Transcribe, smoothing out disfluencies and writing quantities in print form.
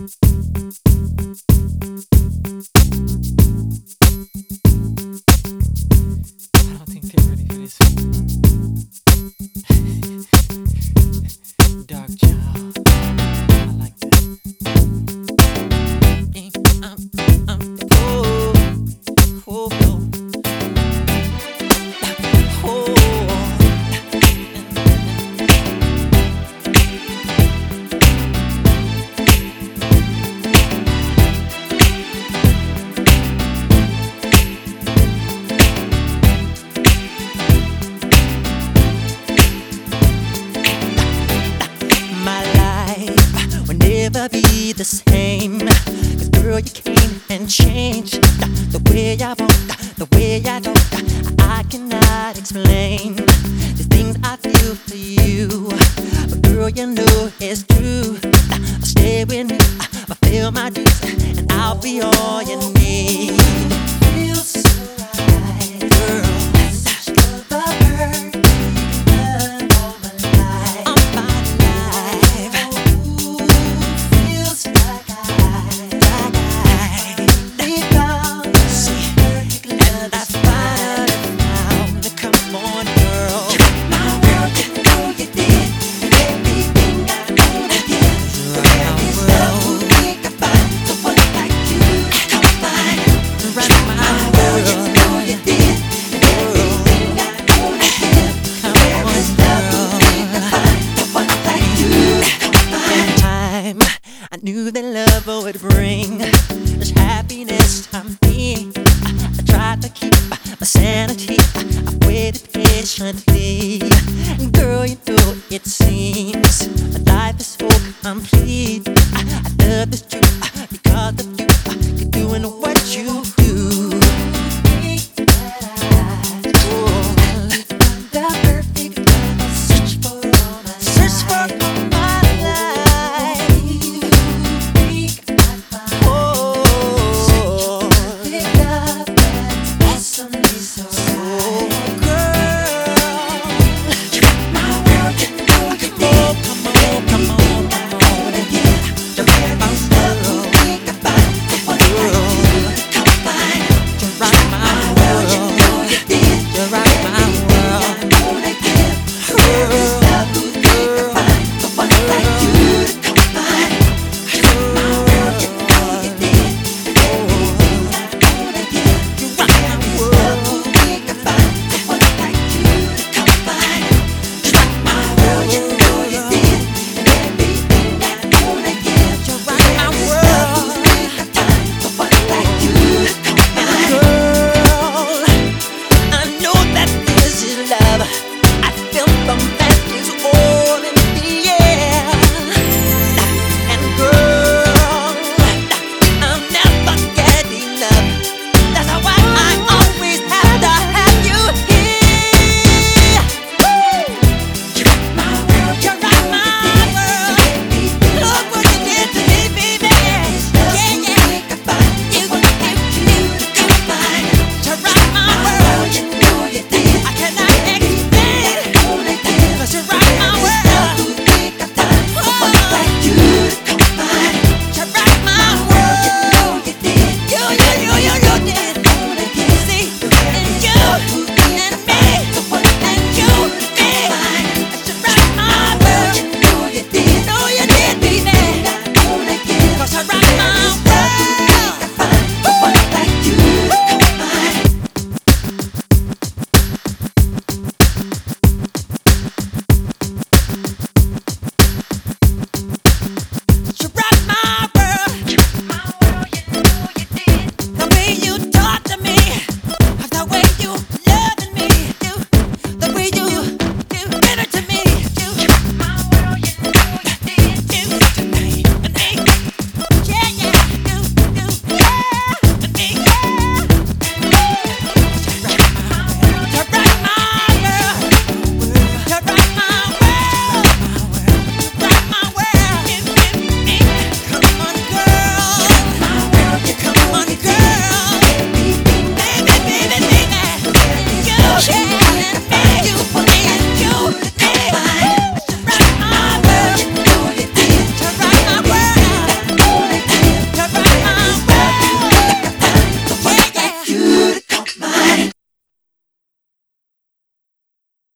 don't think they're ready for this. Dark child. I like that. Oh, oh, oh. Never be the same. 'Cause girl, you came and changed the way I want, the way I don't. I cannot explain the things I feel for you, but girl, you know it's true. Stay with me, fulfill my dreams, and I'll be all you need. Feels so right, girl. I knew that love would bring this happiness to me. I tried to keep my sanity. I waited patiently. And girl, you know it seems my life is so complete. I love this truth because of you.